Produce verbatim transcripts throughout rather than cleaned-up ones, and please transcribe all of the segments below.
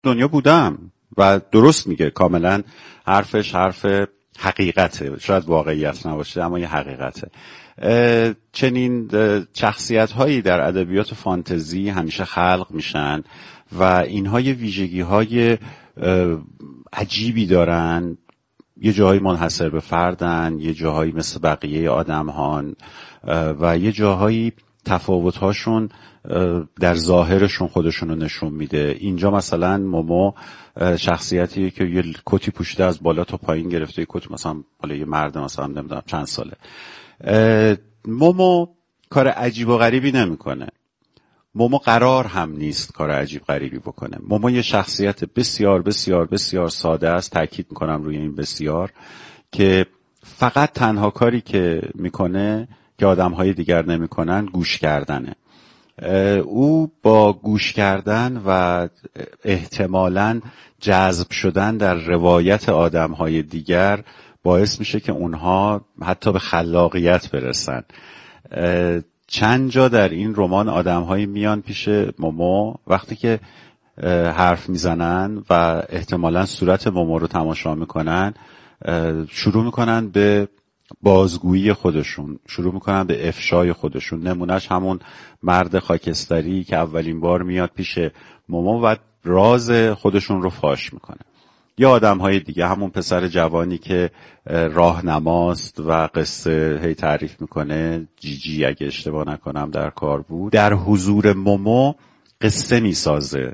دنیا بودم و درست میگه، کاملا حرفش حرف حقیقته، شاید واقعیت نباشه اما یه حقیقته. چنین شخصیت هایی در ادبیات فانتزی همیشه خلق میشن و اینها یه ویژگی های عجیبی دارن، یه جاهایی منحصر به فردن، یه جاهایی مثل بقیه آدم هان و یه جاهایی تفاوت هاشون در ظاهرشون خودشون رو نشون میده. اینجا مثلا مومو شخصیتیه که یه کتی پوشیده از بالا تا پایین گرفته، یه کت مثلا حالا یه مرد مثلا نمیدونم چند ساله. مومو کار عجیب و غریبی نمیکنه. مومو قرار هم نیست کار عجیب غریبی بکنه. مومو یه شخصیت بسیار بسیار بسیار ساده است، تاکید میکنم روی این بسیار، که فقط تنها کاری که میکنه که آدمهای دیگر نمیکنن گوش کردنه. او با گوش کردن و احتمالاً جذب شدن در روایت آدمهای دیگر باعث میشه که اونها حتی به خلاقیت برسن. چند جا در این رمان آدمهایی میان پیش مومو وقتی که حرف میزنن و احتمالاً صورت مومو رو تماشا میکنن، شروع میکنن به بازگویی خودشون، شروع میکنن به افشای خودشون. نمونهش همون مرد خاکستری که اولین بار میاد پیش مومو و راز خودشون رو فاش میکنه. یا آدم های دیگه، همون پسر جوانی که راهنماست و قصه هی تعریف میکنه، جیجی اگه اشتباه نکنم در کار بود، در حضور مومو قصه میسازه،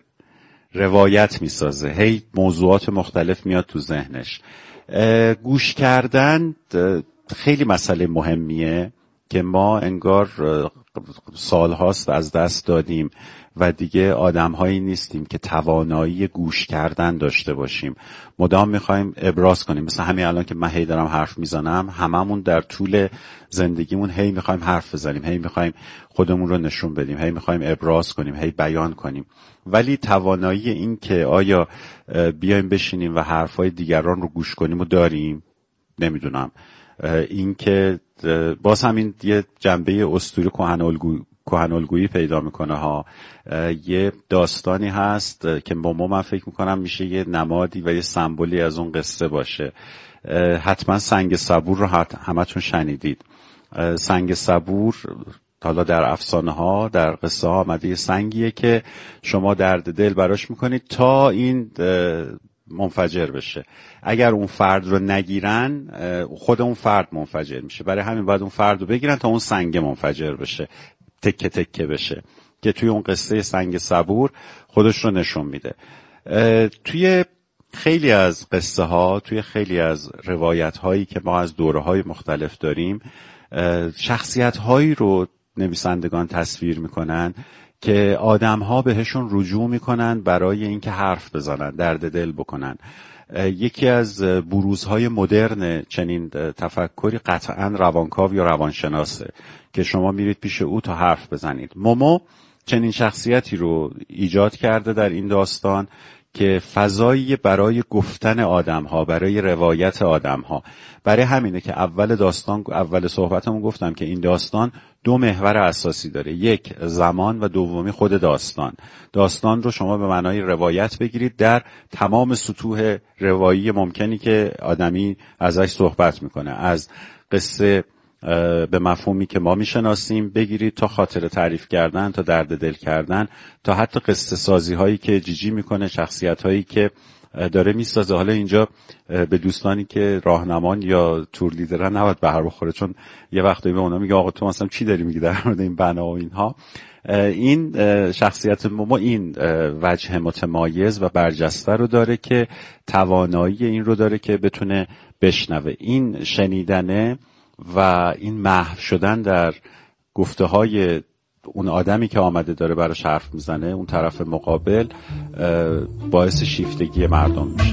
روایت میسازه، هی موضوعات مختلف میاد تو ذهنش. گوش کردن خیلی مسئله مهمیه که ما انگار سال هاست از دست دادیم و دیگه آدم هایی نیستیم که توانایی گوش کردن داشته باشیم. مدام میخوایم ابراز کنیم، مثل همین الان که من هی دارم حرف میزنم، هممون در طول زندگیمون هی میخوایم حرف بزنیم، هی میخوایم خودمون رو نشون بدیم، هی میخوایم ابراز کنیم، هی بیان کنیم، ولی توانایی این که آیا بیایم بشینیم و حرفای دیگران رو گوش کنیم و داریم؟ نمیدونم. این که باز همین یه جنبه اسطوره کهن‌الگویی کهن‌الگویی پیدا میکنه ها. یه داستانی هست که مومو من فکر میکنم میشه یه نمادی و یه سمبولی از اون قصه باشه. حتما سنگ صبور رو همتون شنیدید. سنگ صبور حالا در افسانه ها، در قصه ها آمده، یه سنگیه که شما درد دل براش میکنید تا این منفجر بشه. اگر اون فرد رو نگیرن خود اون فرد منفجر میشه، برای همین باید اون فرد رو بگیرن تا اون سنگ منفجر بشه، تکه تکه بشه، که توی اون قصه سنگ صبور خودش رو نشون میده. توی خیلی از قصه ها، توی خیلی از روایت هایی که ما از دوره های مختلف داریم، شخصیت هایی رو نویسندگان تصویر میکنن که آدم ها بهشون رجوع میکنن برای اینکه حرف بزنن، درد دل بکنن. یکی از بروزهای مدرن چنین تفکری قطعاً روانکاو یا روانشناسه که شما میرید پیش او تا حرف بزنید. مومو چنین شخصیتی رو ایجاد کرده در این داستان که فضایی برای گفتن آدم‌ها، برای روایت آدم‌ها. برای همینه که اول داستان، اول صحبتمون گفتم که این داستان دو محور اساسی داره، یک زمان و دومی خود داستان. داستان رو شما به معنای روایت بگیرید در تمام سطوح روایی ممکنی که آدمی ازش صحبت میکنه، از قصه به مفهومی که ما میشناسیم بگیرید تا خاطره تعریف کردن، تا درد دل کردن، تا حتی قصه سازی هایی که جیجی میکنه، شخصیت هایی که داره میسازه. حالا اینجا به دوستانی که راهنمان یا تور لیدرن نباید بهر بخوره، چون یه وقتایی به اونا میگه آقا تو مثلا چی داری میگی در مورد این بنا و اینها. این شخصیت مومو این وجه متمایز و برجسته رو داره که توانایی این رو داره که بتونه بشنوه. این شنیدنه و این محو شدن در گفته های اون آدمی که آمده داره براش حرف میزنه، اون طرف مقابل، باعث شیفتگی مردم میشه.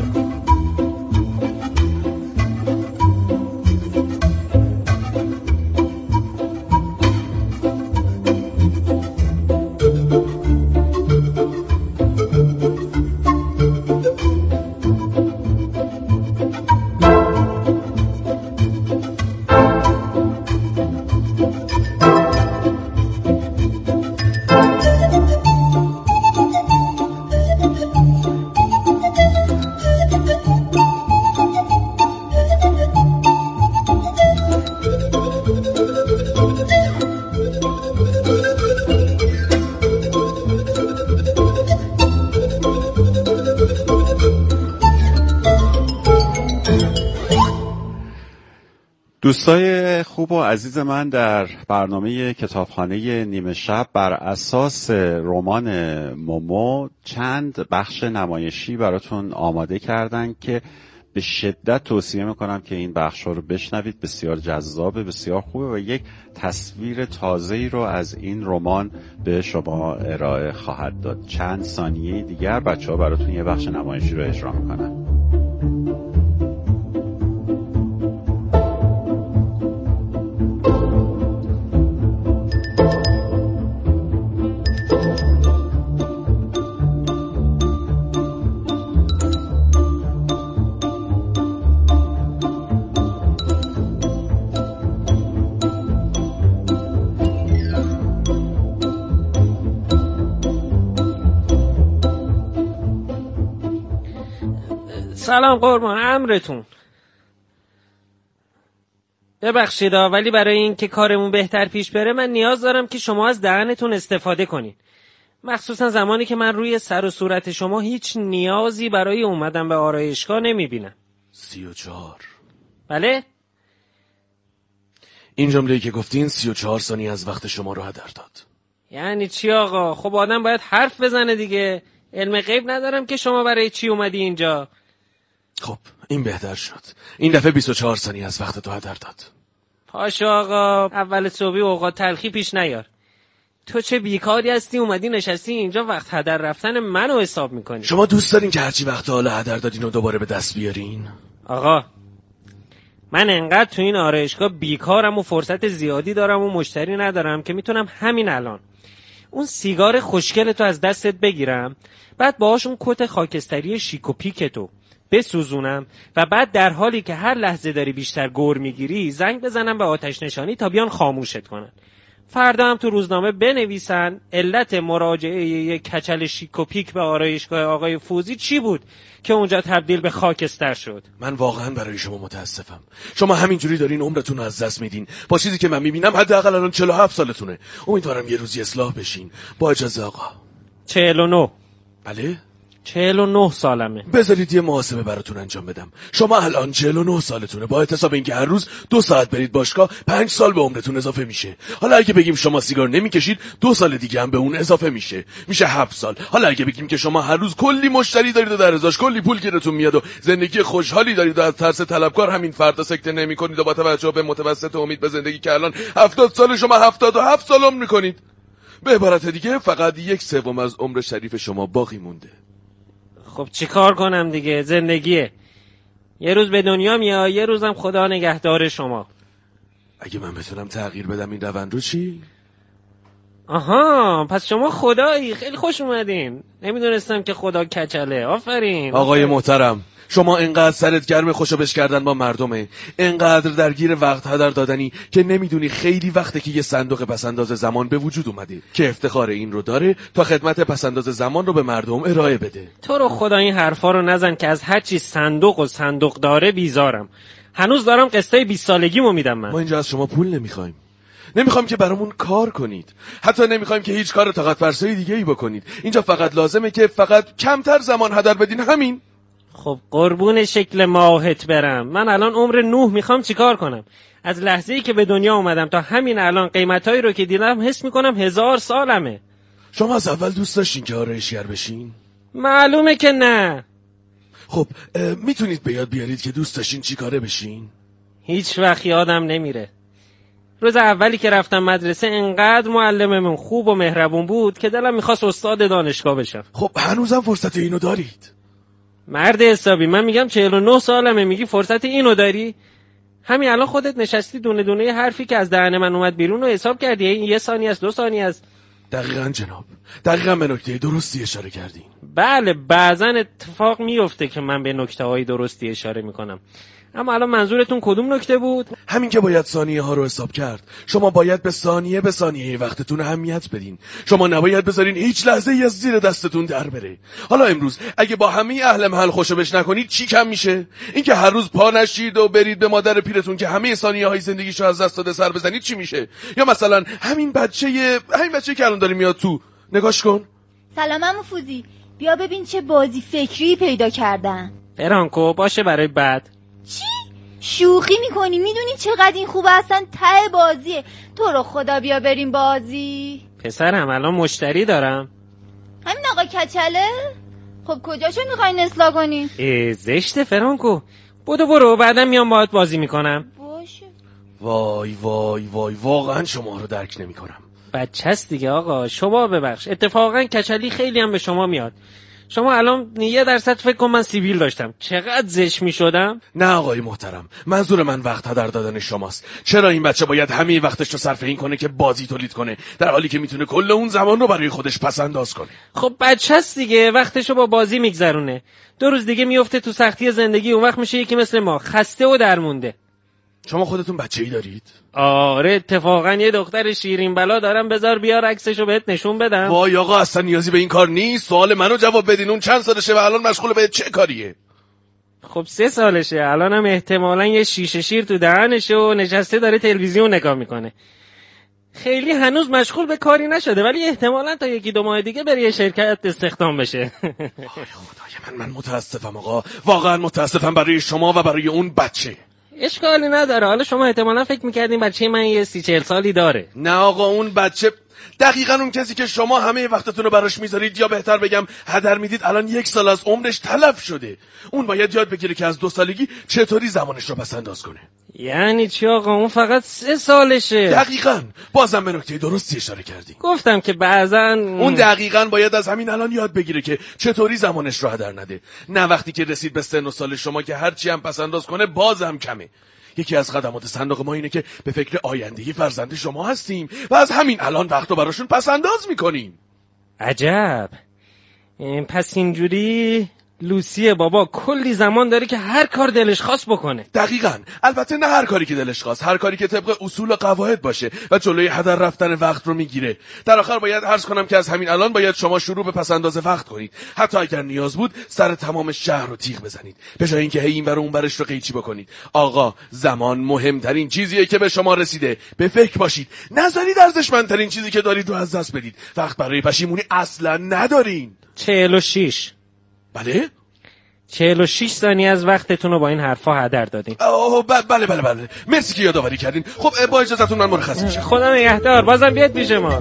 دوستای خوب و عزیز من، در برنامه کتابخانه نیمه شب بر اساس رمان مومو چند بخش نمایشی براتون آماده کردن که به شدت توصیه میکنم که این بخش‌ها رو بشنوید. بسیار جذابه، بسیار خوبه و یک تصویر تازه‌ای رو از این رمان به شما ارائه خواهد داد. چند ثانیه دیگر بچه‌ها براتون یه بخش نمایشی رو اجرا میکنن. سلام قربان، امرتون. ببخشید ولی برای این که کارمون بهتر پیش بره من نیاز دارم که شما از دهنتون استفاده کنین، مخصوصا زمانی که من روی سر و صورت شما هیچ نیازی برای اومدن به آرایشگاه نمیبینم. سی و چهار. بله؟ این جمله‌ای که گفتین سی و چهار ثانیه از وقت شما رو هدر داد. یعنی چی آقا؟ خب آدم باید حرف بزنه دیگه. علم غیب ندارم که شما برای چی اومدی اینجا. خب این بهتر شد. این دفعه بیست و چهار ثانیه از وقت تو هدر داد. پاشو آقا، اول صبحی اوقات تلخی پیش نیار. تو چه بیکاری هستی اومدی نشستی اینجا وقت هدر رفتن منو حساب میکنی؟ شما دوست دارین که هرچی وقت حالا هدر دادین و دوباره به دست بیارین؟ آقا من انقدر تو این آرایشگاه بیکارم و فرصت زیادی دارم و مشتری ندارم که میتونم همین الان اون سیگار خوشگل تو از دستت بگیرم، بعد باهاش اون کت خاکستری شیک و پیک تو بسوزونم و بعد در حالی که هر لحظه داری بیشتر گور میگیری زنگ بزنم به آتش نشانی تا بیان خاموشت کنن. فردا هم تو روزنامه بنویسن علت مراجعه یک کچل شیک و پیک به آرایشگاه آقای فوزی چی بود که اونجا تبدیل به خاکستر شد. من واقعا برای شما متاسفم. شما همینجوری دارین عمرتون رو از دست میدین. با چیزی که من میبینم حداقل الان چهل و هفت سالتونه. امیدوارم یه روزی اصلاح بشین. با اجازه آقا. چهل و نه. بله؟ چهل و نه سالمه. بذارید یه محاسبه براتون انجام بدم. شما الان چهل و نه سالتونه. با احتساب اینکه هر روز دو ساعت برید باشگاه پنج سال به عمرتون اضافه میشه. حالا اگه بگیم شما سیگار نمیکشید دو سال دیگه هم به اون اضافه میشه. میشه هفت سال. حالا اگه بگیم که شما هر روز کلی مشتری دارید و در ازاش کلی پول گیرتون میاد و زندگی خوشحالی دارید و از ترس طلبکار همین فردا سکته نمیکنید و با توجه به متوسط امید به زندگی که الان هفتاد سال شما هفتاد و هفت سال عمر میکنید. به عبارت دیگه فقط یک سوم از عمر شریف شما باقی مونده. خب چی کار کنم دیگه؟ زندگیه. یه روز به دنیا میای، یه روزم خدا نگهدار شما. اگه من بتونم تغییر بدم این روند رو چی؟ آها، پس شما خدایی. خیلی خوش اومدین. نمیدونستم که خدا کچله. آفرین. آقای محترم، شما انقدر سرت گرم خوشو بش کردن با مردمه، انقدر درگیر وقت هدر دادنی که نمیدونی خیلی وقته که یه صندوق پسنداز زمان به وجود اومده که افتخار این رو داره تا خدمت پسنداز زمان رو به مردم ارائه بده. تو رو خدا این حرفا رو نزن که از هر چی صندوق و صندوق داره بیزارم. هنوز دارم قصه بیست سالگیمو میدم من. ما اینجا از شما پول نمیخوایم. نمیخوایم که برامون کار کنید. حتی نمیخوایم که هیچ کار طاقت فرسای دیگه ای بکنید. اینجا فقط لازمه که فقط کمتر زمان هدر بدین، همین. خب قربون شکل ماهت برم. من الان عمر نوح میخوام چیکار کنم؟ از لحظه‌ای که به دنیا اومدم تا همین الان قیمتایی رو که دیدم حس میکنم هزار سالمه. شما از اول دوست داشتین که آرایشگر بشین؟ معلومه که نه. خب میتونید به یاد بیارید که دوست داشتین چی کاره بشین؟ هیچ وقت یادم نمیره. روز اولی که رفتم مدرسه انقدر معلممون خوب و مهربون بود که دلم میخواست استاد دانشگاه بشم. خب هنوزم فرصت اینو دارید. مرد حسابی، من میگم چهل و نه سالمه میگی فرصت اینو داری؟ همین الان خودت نشستی دونه دونه حرفی که از دهن من اومد بیرون رو حساب کردی. این یه ثانیه است، دو ثانیه است. دقیقاً جناب، دقیقاً به نکته درستی اشاره کردین. بله بعضا اتفاق میفته که من به نکته های درستی اشاره میکنم. اما الان منظورتون کدوم نکته بود؟ همین که باید ثانیه ها رو حساب کرد. شما باید به ثانیه به ثانیه وقتتون اهمیت بدین. شما نباید بذارین هیچ لحظه ای از زیر دستتون در بره. حالا امروز اگه با همه اهل محل خوشو بش نکنید چی کم میشه؟ اینکه هر روز پا نشید و برید به مادر پیرتون که همه ثانیه های زندگیشو از دست داده سر بزنید چی میشه؟ یا مثلا همین بچه همین بچه که الان داره میاد تو، نگاش کن. سلام عمو فوزی، بیا ببین چه بازی فکری پیدا کردم. فرانکو باشه برای بعد. چی؟ شوخی میکنی؟ میدونی چقدر این خوبه؟ اصلا ته بازیه. تو رو خدا بیا بریم بازی. پسرم الان مشتری دارم. همین آقا کچله؟ خب کجاشو میخواین اصلاح کنی؟ زشته فرانکو. بودو برو بعدم میام باهات بازی میکنم. باشه. وای وای وای واقعا شما رو درک نمی کنم. بچه‌ست دیگه آقا، شما ببخش. اتفاقا کچلی خیلی هم به شما میاد. شما الان یه درصد فکر کن من سیبیل داشتم چقدر زشت میشدم. نه آقای محترم، منظور من وقت هدر دادن شماست. چرا این بچه باید همه وقتش رو صرف این کنه که بازی تولید کنه در حالی که میتونه کل اون زمان رو برای خودش پسنداز کنه؟ خب بچه‌ست دیگه، وقتشو با بازی میگذرونه. دو روز دیگه میفته تو سختی زندگی، اون وقت میشه یکی مثل ما، خسته و درمونده. شما خودتون بچه‌ای دارید؟ آره اتفاقا یه دختر شیرین بلا دارم، بذار بیار عکسشو بهت نشون بدم. وای آقا اصلا نیازی به این کار نیست. سوال منو جواب بدین. اون چند سالشه و الان مشغول به چه کاریه؟ خب سه سالشه، الانم احتمالاً یه شیشه شیر تو دهنشه و نشسته داره تلویزیون نگاه میکنه. خیلی هنوز مشغول به کاری نشده، ولی احتمالاً تا یکی دو ماه دیگه بره یه شرکت استخدام بشه. وای خدای من من متاسفم آقا، واقعا متاسفم برای شما و برای اون بچه. اشکالی نداره. حالا شما احتمالاً فکر میکردین بچه من یه سی چهل سالی داره. نه آقا، اون بچه دقیقاً اون کسی که شما همه وقتتون رو براش میذارید، یا بهتر بگم هدر میدید، الان یک سال از عمرش تلف شده. اون باید یاد بگیره که از دو سالگی چطوری زمانش رو پس انداز کنه. یعنی چی آقا؟ اون فقط سه سالشه. دقیقاً. بازم به نکته درستی اشاره کردی. گفتم که بعضاً اون دقیقاً باید از همین الان یاد بگیره که چطوری زمانش رو هدر نده. نه وقتی که رسید به سن و سال شما که هرچی هم پس انداز کنه بازم کمه. یکی از خدمات صندوق ما اینه که به فکر آیندگی فرزند شما هستیم و از همین الان وقت رو براشون پس انداز میکنیم. عجب. پس اینجوری لوسی بابا کلی زمان داره که هر کار دلش خواست بکنه. دقیقاً. البته نه هر کاری که دلش خواست، هر کاری که طبق اصول و قواعد باشه و جلوی هدر رفتن وقت رو میگیره. در آخر باید عرض کنم که از همین الان باید شما شروع به پس انداز وقت کنید. حتی اگر نیاز بود سر تمام شهر رو تیغ بزنید، به جای اینکه هی این ور اون ورش رو قیچی بکنید. آقا زمان مهمترین چیزیه که به شما رسیده. به فکر باشید. نذارید ارزشمندترین چیزی که دارید رو از دست بدید. وقت برای پشیمونی اصلا ندارین. چهل و شش. بله؟ چهل و شش ثانیه از وقتتون رو با این حرفا هدر دادین. اوه بله بله بله. مرسی که یادآوری کردین. خب با اجازهتون من مرخص میشم. خدا نگهدار. بازم بیاد پیش ما.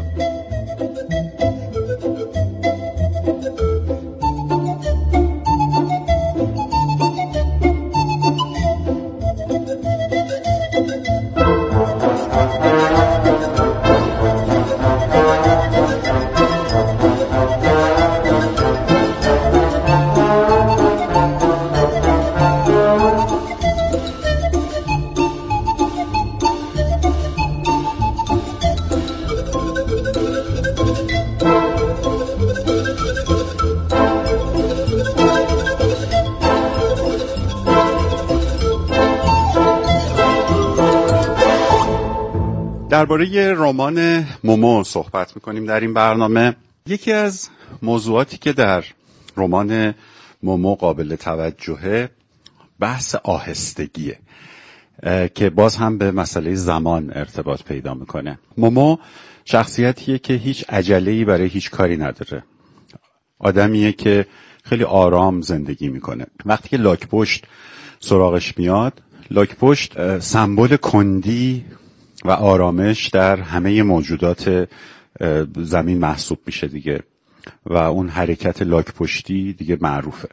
درباره رمان مومو صحبت میکنیم در این برنامه. یکی از موضوعاتی که در رمان مومو قابل توجهه بحث آهستگیه که باز هم به مسئله زمان ارتباط پیدا میکنه. مومو شخصیتیه که هیچ عجله‌ای برای هیچ کاری نداره. آدمیه که خیلی آرام زندگی میکنه. وقتی که لاک‌پشت سراغش میاد، لاک‌پشت سمبل کندی و آرامش در همه موجودات زمین محسوب میشه دیگه و اون حرکت لاک‌پشتی دیگه معروفه.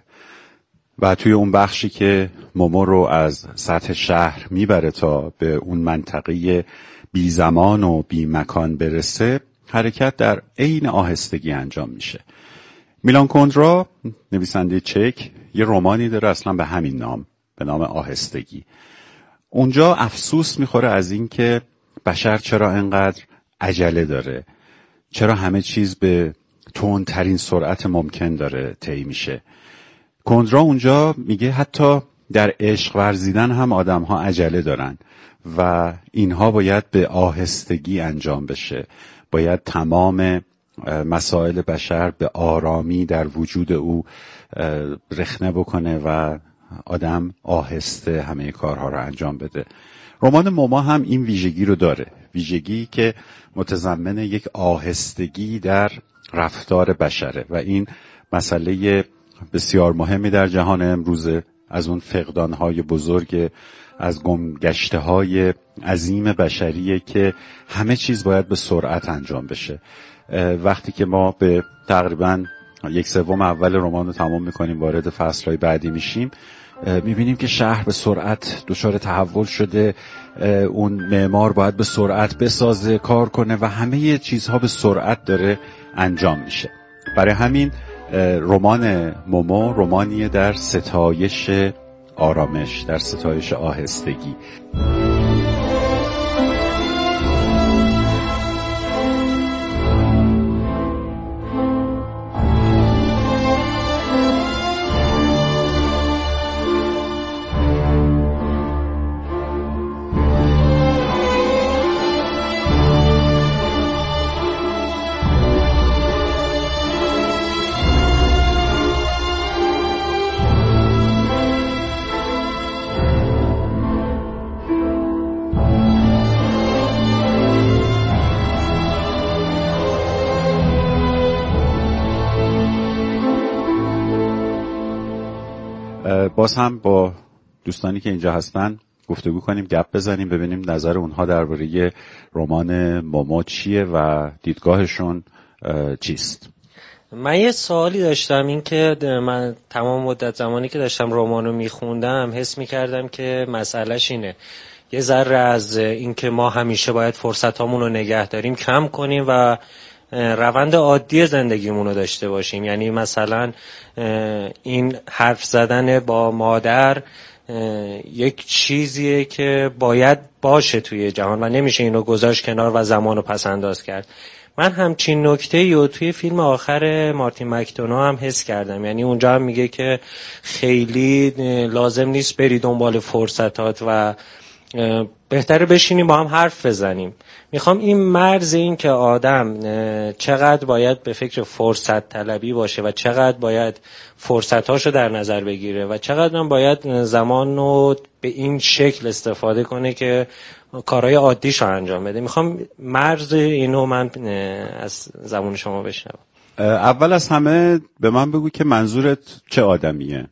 و توی اون بخشی که مومو رو از سطح شهر میبره تا به اون منطقه بی زمان و بی مکان برسه، حرکت در عین آهستگی انجام میشه. میلان کندرا نویسنده چک یه رمانی داره اصلا به همین نام، به نام آهستگی. اونجا افسوس میخوره از این که بشر چرا انقدر عجله داره، چرا همه چیز به تندترین سرعت ممکن داره طی میشه. کندرا اونجا میگه حتی در عشق ورزیدن هم آدم ها عجله دارن و اینها باید به آهستگی انجام بشه. باید تمام مسائل بشر به آرامی در وجود او رخنه بکنه و آدم آهسته همه کارها رو انجام بده. رمان مومو هم این ویژگی رو داره، ویژگی که متضمن یک آهستگی در رفتار بشره و این مسئله بسیار مهمی در جهان امروزه از اون فقدانهای بزرگ، از گمگشته‌های عظیم بشریه که همه چیز باید به سرعت انجام بشه. وقتی که ما به تقریباً یک سوم اول رمان رو تمام میکنیم، وارد فصل‌های بعدی میشیم، میبینیم که شهر به سرعت دچار تحول شده، اون معمار باید به سرعت بسازه، کار کنه و همه چیزها به سرعت داره انجام میشه. برای همین رمان مومو رمانیه در ستایش آرامش، در ستایش آهستگی. باز هم با دوستانی که اینجا هستن گفتگو کنیم، گپ بزنیم، ببینیم نظر اونها درباره رمان مومو چیه و دیدگاهشون چیست. من یه سوالی داشتم، این که من تمام مدت زمانی که داشتم رمانو میخوندم حس میکردم که مسئلهش اینه یه ذره از این که ما همیشه باید فرصتامون رو نگه داریم کم کنیم و روند عادی زندگیمون رو داشته باشیم. یعنی مثلا این حرف زدن با مادر یک چیزیه که باید باشه توی جهان و نمیشه اینو گذاشت کنار و زمانو پس انداز کرد. من همچین نکته‌ای رو توی فیلم آخر مارتین مکدونا هم حس کردم. یعنی اونجا هم میگه که خیلی لازم نیست بری دنبال فرصتات و بهتره بشینیم با هم حرف بزنیم. میخوام این مرز این که آدم چقدر باید به فکر فرصت طلبی باشه و چقدر باید فرصتاشو در نظر بگیره و چقدر هم باید زمان رو به این شکل استفاده کنه که کارهای عادیشو انجام بده. میخوام مرز اینو من از زبون شما بشنوم. اول از همه به من بگو که منظورت چه آدمیه؟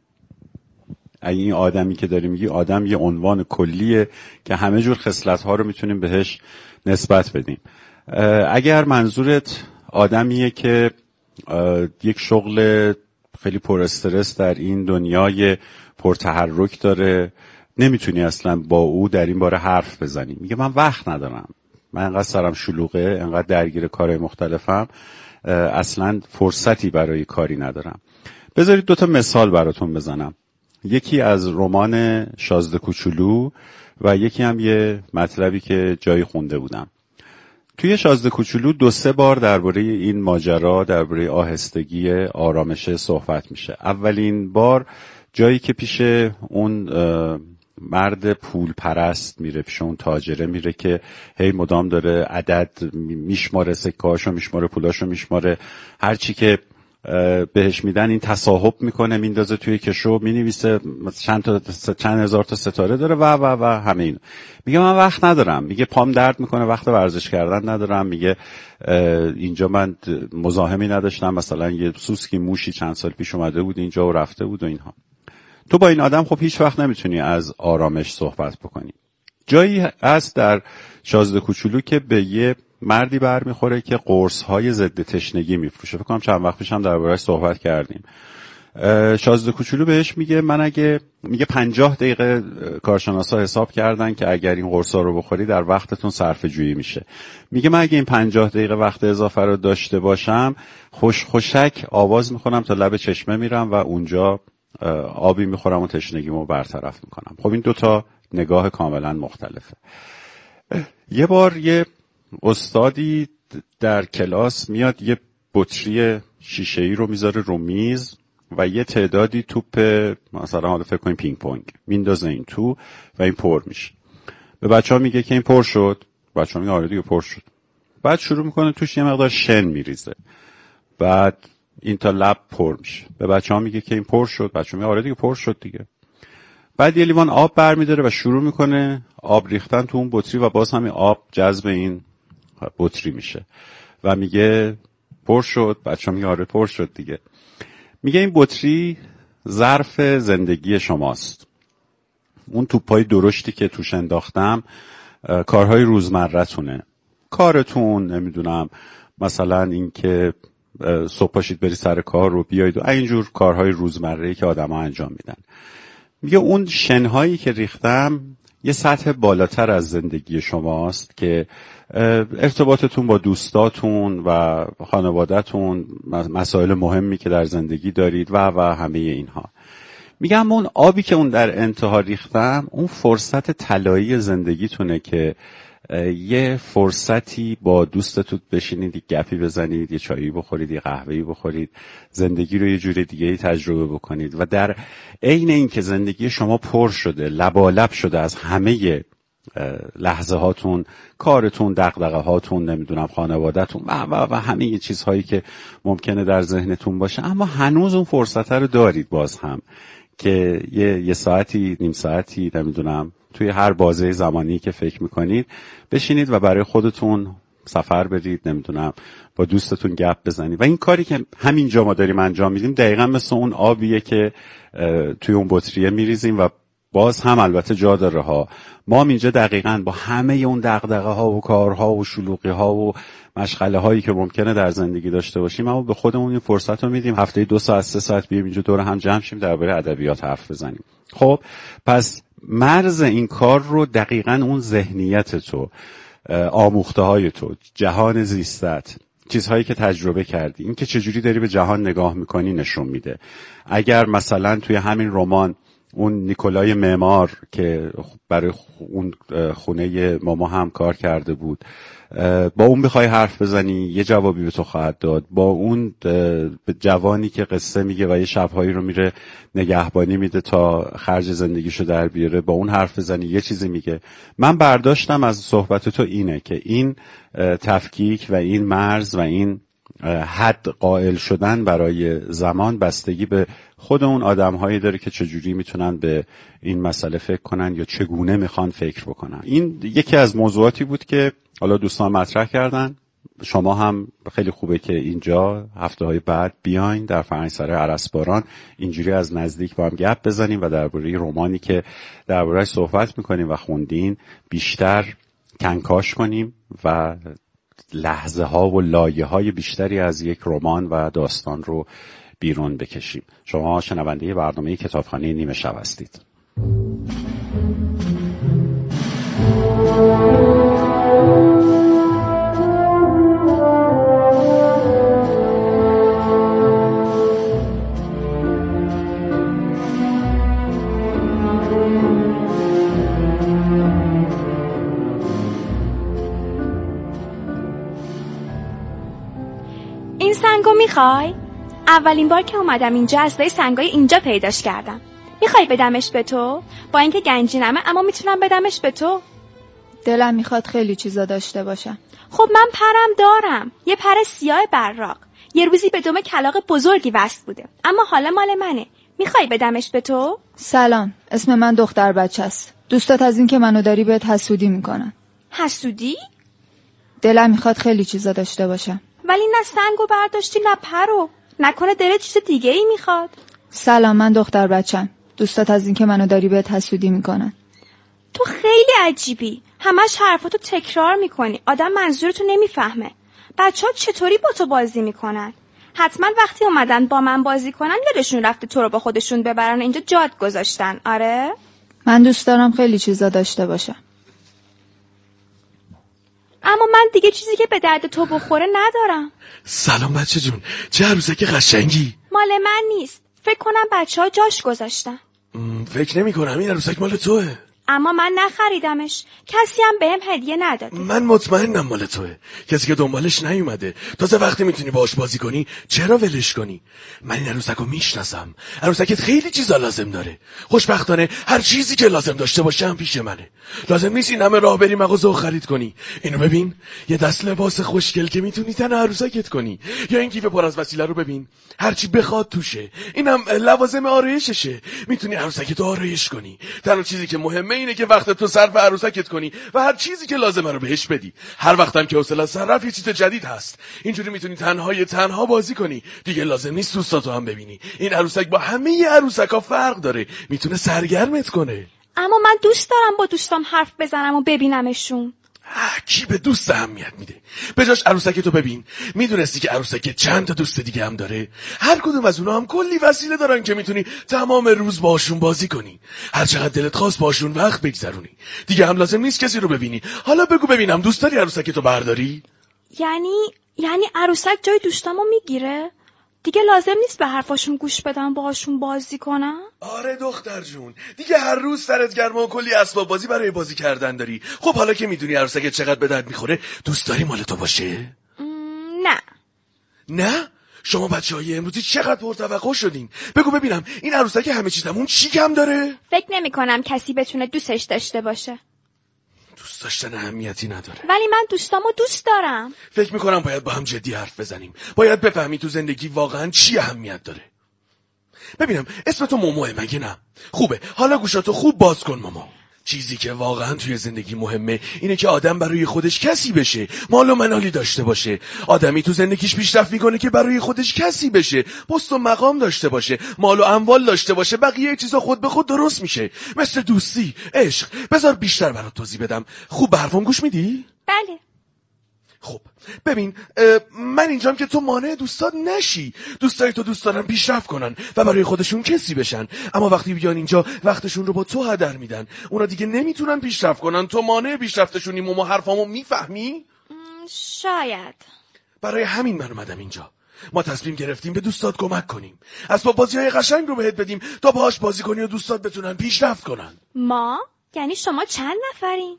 این آدمی که داری میگی آدم یه عنوان کلیه که همه جور خصلت‌ها رو میتونیم بهش نسبت بدیم. اگر منظورت آدمیه که یک شغل خیلی پر استرس در این دنیای پرتحرک داره، نمیتونی اصلا با او در این باره حرف بزنی، میگه من وقت ندارم، من انقدر سرم شلوغه، انقدر درگیر کارهای مختلفم، اصلا فرصتی برای کاری ندارم. بذارید دوتا مثال براتون بزنم. یکی از رمان شازده کوچولو و یکی هم یه مطلبی که جایی خونده بودم. توی شازده کوچولو دو سه بار درباره این ماجرا، درباره آهستگی آرامش صحبت میشه. اولین بار جایی که پیش اون مرد پول پرست میره، پیش اون تاجره میره که هی مدام داره عدد میشماره، سکه‌هاشو میشماره، پولاشو میشماره، هر چی که بهش میدن این تصاحب میکنه، میندازه توی کشو، مینویسه چند تا چند هزار تا ستاره داره و و و همه این. میگه من وقت ندارم، میگه پام درد میکنه، وقت ورزش کردن ندارم، میگه اینجا من مزاحمی نداشتم، مثلا یه سوسکی موشی چند سال پیش اومده بود اینجا و رفته بود و اینها. تو با این آدم خب هیچ وقت نمیتونی از آرامش صحبت بکنی. جایی هست در شازده کوچولو که به یه مردی برمیخوره که قرص‌های ضد تشنگی میفروشه. فکر کنم چند وقت پیش هم درباره‌اش صحبت کردیم. شازده کوچولو بهش میگه من اگه میگه پنجاه دقیقه کارشناسا حساب کردن که اگر این قرصا رو بخوری در وقتتون صرفه جویی میشه. میگه من اگه این پنجاه دقیقه وقت اضافه رو داشته باشم خوش خوشک آواز میخونم تا لب چشمه میرم و اونجا آبی میخورم و تشنگیمو برطرف میکنم. خب این دوتا نگاه کاملا مختلفه. یه بار یه استادی در کلاس میاد یه بطری شیشه‌ای رو میذاره رو میز و یه تعدادی توپ مثلا حالا فکر کنیم پینگ پونگ میندازه این تو و این پر میشه. به بچه‌ها میگه که این پر شد، بچه‌ها میگه آره دیگه پر شد. بعد شروع میکنه توش یه مقدار شن میریزه، بعد این تا لب پر میشه. به بچه‌ها میگه که این پر شد، بچه‌ها میگه آره دیگه پر شد دیگه. بعد یه لیوان آب برمی‌داره و شروع میکنه آب ریختن تو اون بطری و باز همین آب جذب این بطری میشه و میگه پر شد، بچه‌ها میگه آره پر شد دیگه. میگه این بطری ظرف زندگی شماست. اون توپای درشتی که توش انداختم کارهای روزمرتونه. کارتون، نمیدونم مثلا این که صبح پاشید بری سر کار رو بیایید و اینجور کارهای روزمره‌ای که آدم‌ها انجام میدن. میگه اون شنهایی که ریختم یه سطح بالاتر از زندگی شماست که ارتباطتون با دوستاتون و خانواده‌تون، مسائل مهمی که در زندگی دارید و و همه اینها. میگم اون آبی که اون در انتها ریختم اون فرصت طلایی زندگیتونه که یه فرصتی با دوستتون بشینید، یه گپی بزنید، یه چایی بخورید، یه قهوه‌ای بخورید، زندگی رو یه جور دیگه‌ای تجربه بکنید و در عین این که زندگی شما پر شده، لبالب شده از همه لحظه هاتون، کارتون، دغدغه هاتون، نمیدونم خانواده‌تون و و و همه چیزهایی که ممکنه در ذهنتون باشه، اما هنوز اون فرصت رو دارید باز هم که یه یه ساعتی، نیم ساعتی، نمیدونم توی هر بازه زمانی که فکر میکنید بشینید و برای خودتون سفر برید، نمیدونم با دوستتون گپ بزنید. و این کاری که همینجا ما داریم انجام میدیم دقیقا مثل اون آبیه که توی اون بطریه میریزیم و باز هم البته جا داره ها. ما هم اینجا دقیقاً با همه اون دغدغه ها و کارها و شلوغی ها و مشغله هایی که ممکنه در زندگی داشته باشیم، اما به خودمون این فرصت رو میدیم هفته دو ساعت سه ساعت بیایم اینجا دور هم جمع شیم درباره ادبیات حرف بزنیم. خب پس مرز این کار رو دقیقاً اون ذهنیت تو، آموخته های تو، جهان زیستت، چیزهایی که تجربه کردی، این که چجوری داری به جهان نگاه میکنی نشون میده. اگر مثلا توی همین رمان اون نیکولای معمار که برای اون خونه ماما هم کار کرده بود، با اون بخوای حرف بزنی یه جوابی به تو خواهد داد. با اون جوانی که قصه میگه و یه شبهایی رو میره نگهبانی میده تا خرج زندگیشو در بیاره، با اون حرف بزنی یه چیزی میگه. من برداشتم از صحبت تو اینه که این تفکیک و این مرز و این حد قائل شدن برای زمان بستگی به خود اون آدم‌هایی داره که چجوری میتونن به این مسئله فکر کنن یا چگونه میخوان فکر بکنن. این یکی از موضوعاتی بود که حالا دوستان مطرح کردن. شما هم خیلی خوبه که اینجا هفته‌های بعد بیاین در فرهنگسرای ارسباران اینجوری از نزدیک با هم گپ بزنیم و درباره رمانی که درباره‌اش صحبت میکنیم و خوندین بیشتر کنکاش کنیم و لحظه ها و لایه های بیشتری از یک رمان و داستان رو بیرون بکشیم. شما شنونده برنامه کتابخانه نیمه شب هستید. این سنگو میخوای؟ اولین بار که اومدم اینجا اصلای سنگای اینجا پیداش کردم. میخوای بدمش به تو؟ با اینکه گنجینمه اما میتونم بدمش به تو. دلم میخواد خیلی چیزا داشته باشم. خب من پرم دارم، یه پر سیاه براق. یه روزی به دم کلاغ بزرگی وصل بوده، اما حالا مال منه. میخوای بدمش به تو؟ سلام، اسم من دختر بچه است. دوستات از این که منو داری بهت حسودی میکنن. حسودی؟ دلم میخواد خیلی چیزا داشته باشم. ولی نه سنگو برداشتی نه پرو. نکنه دلت چیز دیگه ای میخواد؟ سلام، من دختر بچم. دوستات از این که منو داری بهت حسودی میکنن. تو خیلی عجیبی، همش حرفاتو تکرار میکنی، آدم منظورتو نمیفهمه. بچه ها چطوری با تو بازی میکنن؟ حتما وقتی اومدن با من بازی کنن یادشون رفته تو رو با خودشون ببرن اینجا جاد گذاشتن. آره؟ من دوست دارم خیلی چیزا داشته باشم، اما من دیگه چیزی که به درد تو بخوره ندارم. سلام بچه جون، چه عروسک قشنگی. مال من نیست، فکر کنم بچه ها جاش گذاشتن. فکر نمی کنم این عروسک مال توه. اما من نخریدمش، کسی هم بهم هدیه نداده. من مطمئنم مال توه، کسی که دنبالش نیومده. تازه وقتی میتونی باهاش بازی کنی چرا ولش کنی؟ من این عروسکو میشناسم، عروسکت خیلی چیزا لازم داره. خوشبختانه هر چیزی که لازم داشته باشه هم پیش منه. لازم نیست این همه راه بری مغازه و خرید کنی. اینو ببین، یه دست لباس خوشگل که میتونی تن عروسکت کنی. یا این کیف پر از وسیله رو ببین، هر چی بخواد توشه. اینم لوازم آرایششه، میتونی عروسکت آرایش کنی. تنها چیزی که مهمه اینه که وقت تو صرف عروسکت کنی و هر چیزی که لازمه رو بهش بدی. هر وقتم که حوصله صرف یه چیز جدید هست. اینجوری میتونی تنهای تنها بازی کنی. دیگه لازم نیست دوستاتو هم ببینی. این عروسک با همه عروسکا فرق داره. میتونه سرگرمت کنه. اما من دوست دارم با دوستام حرف بزنم و ببینمشون. کی به دوست اهمیت میده؟ به جاش عروسک تو ببین. میدونستی که عروسک چند تا دوست دیگه هم داره؟ هر کدوم از اونا هم کلی وسیله دارن که میتونی تمام روز باشون بازی کنی. هر چقدر دلت خواست باشون وقت بگذرونی. دیگه هم لازم نیست کسی رو ببینی. حالا بگو ببینم دوست داری عروسک تو برداری؟ یعنی یعنی عروسک جای دوستامو میگیره؟ دیگه لازم نیست به حرفاشون گوش بدم باهاشون بازی کنم؟ آره دختر جون، دیگه هر روز سرت گرما و کلی اسباب بازی برای بازی کردن داری. خب حالا که میدونی عروسکت چقدر به درد میخوره، دوست داری مال تو باشه؟ نه. نه؟ شما بچه‌های امروزی چقدر پرتوقع شدین. بگو ببینم این عروسک همه چیزمون چی کم داره؟ فکر نمی کنم کسی بتونه دوستش داشته باشه. دوست داشتن اهمیتی نداره. ولی من دوستامو دوست دارم. فکر میکنم باید با هم جدی حرف بزنیم. باید بفهمی تو زندگی واقعا چی اهمیت داره. ببینم اسم تو موموه مگه نه؟ خوبه، حالا گوشاتو خوب باز کن مومو. چیزی که واقعا توی زندگی مهمه اینه که آدم برای خودش کسی بشه، مال و منالی داشته باشه. آدمی تو زندگیش پیشرفت میکنه که برای خودش کسی بشه، پست و مقام داشته باشه، مال و اموال داشته باشه. بقیه چیزا خود به خود درست میشه، مثل دوستی، عشق. بذار بیشتر برات توضیح بدم. خوب به حرفم گوش میدی؟ بله. خب ببین، من اینجام که تو مانع دوستات نشی. دوستای تو دوست دارن پیشرفت کنن و برای خودشون کسی بشن، اما وقتی بیان اینجا وقتشون رو با تو هدر میدن. اونا دیگه نمیتونن پیشرفت کنن. تو مانع پیشرفتشونی. مومو حرفامو میفهمی؟ شاید. برای همین من اومدم اینجا. ما تصمیم گرفتیم به دوستات کمک کنیم، اسباب بازی‌های قشنگ رو بهت بدیم تا باهاش بازی کنی و دوستات بتونن پیشرفت کنن. ما؟ یعنی شما چند نفرین؟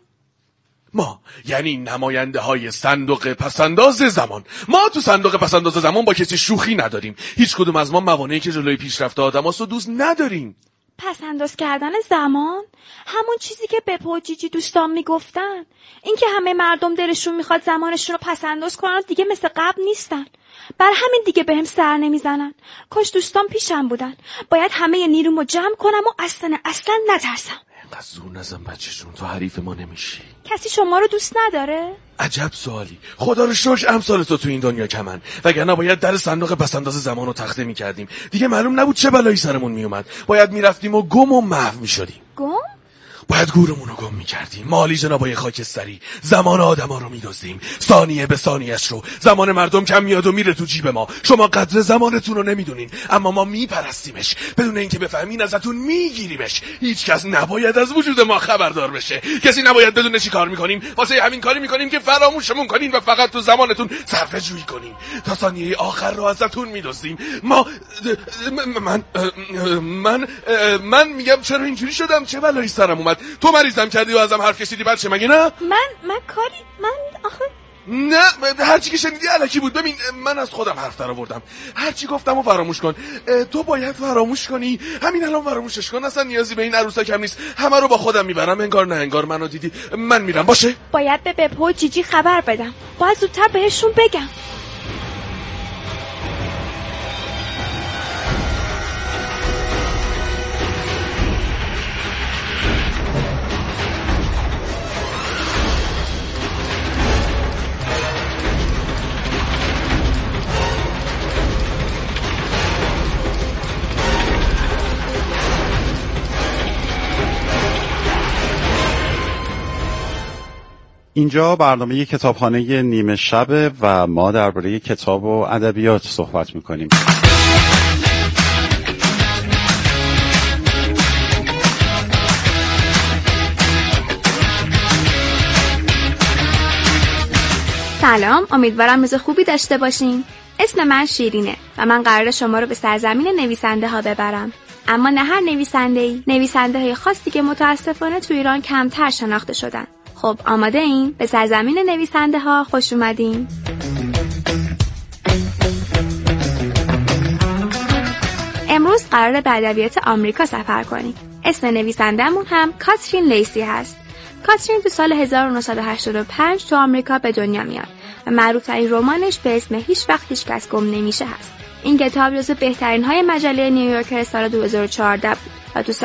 ما یعنی نماینده های صندوق پسنداز زمان. ما تو صندوق پسنداز زمان با کسی شوخی نداریم. هیچ کدوم از ما موانعی که جلوی پیشرفت آدماست رو دوست نداریم. پسنداز کردن زمان؟ همون چیزی که به پوجیجی دوستان میگفتن. این که همه مردم دلشون میخواد زمانشون رو پسنداز کنن دیگه مثل قبل نیستن. بر همین دیگه بهم سر نمیزنن. کاش دوستان پیشم بودن. باید همه نیرومو جمع کنم و اصلا اصلا نترسم. اینقدر زور نزن بچه‌شون، تو حریف ما نمیشی. کسی شما رو دوست نداره؟ عجب سوالی. خدا رو شکر امثال تو تو این دنیا کمن، وگرنه باید در صندوق پسنداز زمان رو تخته میکردیم. دیگه معلوم نبود چه بلایی سرمون میومد. باید میرفتیم و گم و محو میشدیم. گم؟ باید گورمون رو گم میکردیم. مالی جنابای خاکستری، زمان آدما رو میدزدیم، ثانیه به ثانیه‌اش رو. زمان مردم کم میاد و میره تو جیب ما. شما قدر زمانتون رو نمیدونین، اما ما میپرستیمش. بدون اینکه بفهمین ازتون میگیریمش. هیچ کس نباید از وجود ما خبردار بشه. کسی نباید بدونه چی کار میکنیم. واسه همین کاری میکنیم که فراموشمون کنین و فقط تو زمانتون صرفه جویی کنین. تا ثانیه آخر رو ازتون میدزدیم. ما من من من میگم چرا اینجوری شدم؟ چه بلایی سرم اومد؟ تو مریضم کردی و ازم حرف کشیدی بچه مگه نه؟ من من کاری من آخه نه، هرچی که شنیدی الکی بود. ببین من از خودم حرف در آوردم. هرچی گفتم و فراموش کن. تو باید فراموش کنی. همین الان فراموشش کن. اصلا نیازی به این عروسک هم نیست. همه رو با خودم میبرم. انگار نه انگار منو دیدی. من میرم. باشه؟ باید به بپو و جیجی خبر بدم. باید زودتر بهشون بگم. اینجا برنامه کتابخانه نیمه شبه و ما درباره کتاب و ادبیات صحبت میکنیم. سلام، امیدوارم روز خوبی داشته باشین. اسم من شیرینه و من قراره شما رو به سرزمین نویسنده ها ببرم. اما نه هر نویسنده‌ای، نویسنده های خاصی که متاسفانه تو ایران کمتر شناخته شدن. خب آماده این؟ به سرزمین نویسنده ها خوش اومدین. امروز قراره به ادبیات آمریکا سفر کنیم. اسم نویسندمون هم کاترین لیسی هست. کاترین تو سال هزار و نهصد و هشتاد و پنج تو آمریکا به دنیا میاد و معروف‌ترین رمانش به اسم هیچ وقت هیچ کس گم نمیشه هست. این کتاب جزو بهترین های مجله نیویورکر سال دو هزار و چهارده بود و تو